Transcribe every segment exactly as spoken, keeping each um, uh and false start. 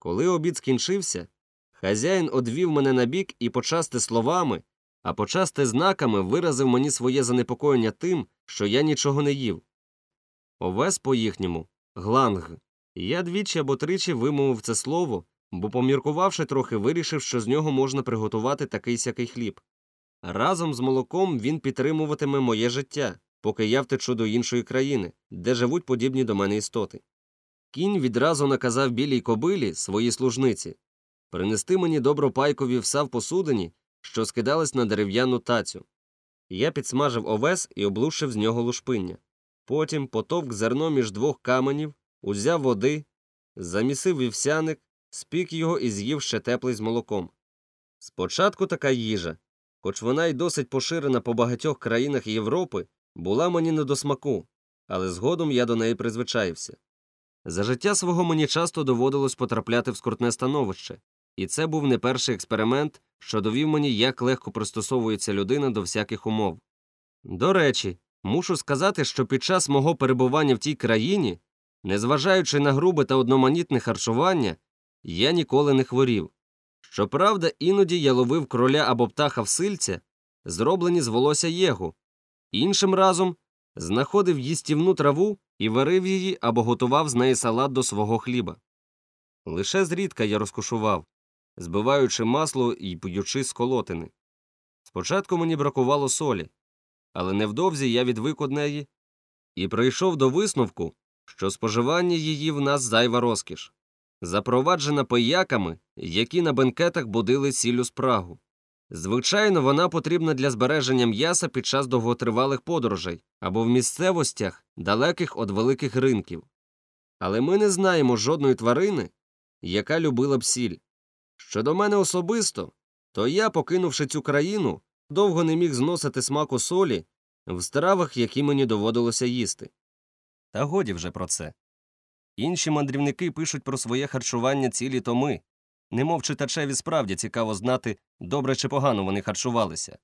Коли обід скінчився, хазяїн одвів мене набік і почасти словами, а почасти знаками виразив мені своє занепокоєння тим, що я нічого не їв. Овес по-їхньому – гланг. Я двічі або тричі вимовив це слово, бо, поміркувавши трохи, вирішив, що з нього можна приготувати такий-сякий хліб. Разом з молоком він підтримуватиме моє життя, поки я втечу до іншої країни, де живуть подібні до мене істоти. Кінь відразу наказав білій кобилі, своїй служниці, принести мені добропайкові вса в посудині, що скидались на дерев'яну тацю. Я підсмажив овес і облущив з нього лушпиння. Потім потовк зерно між двох каменів, узяв води, замісив вівсяник, спік його і з'їв ще теплий з молоком. Спочатку така їжа, хоч вона й досить поширена по багатьох країнах Європи, була мені не до смаку, але згодом я до неї призвичаївся. За життя свого мені часто доводилось потрапляти в скрутне становище, і це був не перший експеримент, що довів мені, як легко пристосовується людина до всяких умов. До речі, мушу сказати, що під час мого перебування в тій країні, незважаючи на грубе та одноманітне харчування, я ніколи не хворів. Щоправда, іноді я ловив кроля або птаха-всильця, зроблені з волосся єгу, іншим разом знаходив їстівну траву і варив її або готував з неї салат до свого хліба. Лише зрідка я розкошував, збиваючи масло і п'ючи з колотини. Спочатку мені бракувало солі, але невдовзі я відвик од неї і прийшов до висновку, що споживання її в нас зайва розкіш, запроваджена пияками, які на бенкетах будили сіллю спрагу. Звичайно, вона потрібна для збереження м'яса під час довготривалих подорожей або в місцевостях, далеких від великих ринків. Але ми не знаємо жодної тварини, яка любила б сіль. Щодо мене особисто, то я, покинувши цю країну, довго не міг зносити смаку солі в стравах, які мені доводилося їсти. Та годі вже про це. Інші мандрівники пишуть про своє харчування цілі томи, немов читачеві справді цікаво знати, добре чи погано вони харчувалися.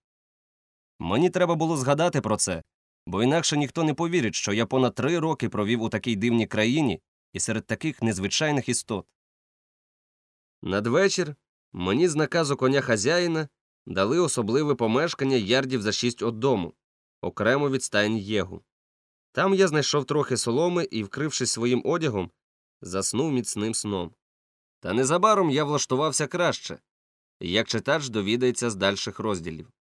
Мені треба було згадати про це, бо інакше ніхто не повірить, що я понад три роки провів у такій дивній країні і серед таких незвичайних істот. Надвечір мені з наказу коня хазяїна дали особливе помешкання ярдів за шість од дому, окремо від стайні єгу. Там я знайшов трохи соломи і, вкрившись своїм одягом, заснув міцним сном. Та незабаром я влаштувався краще, як читач довідається з дальших розділів.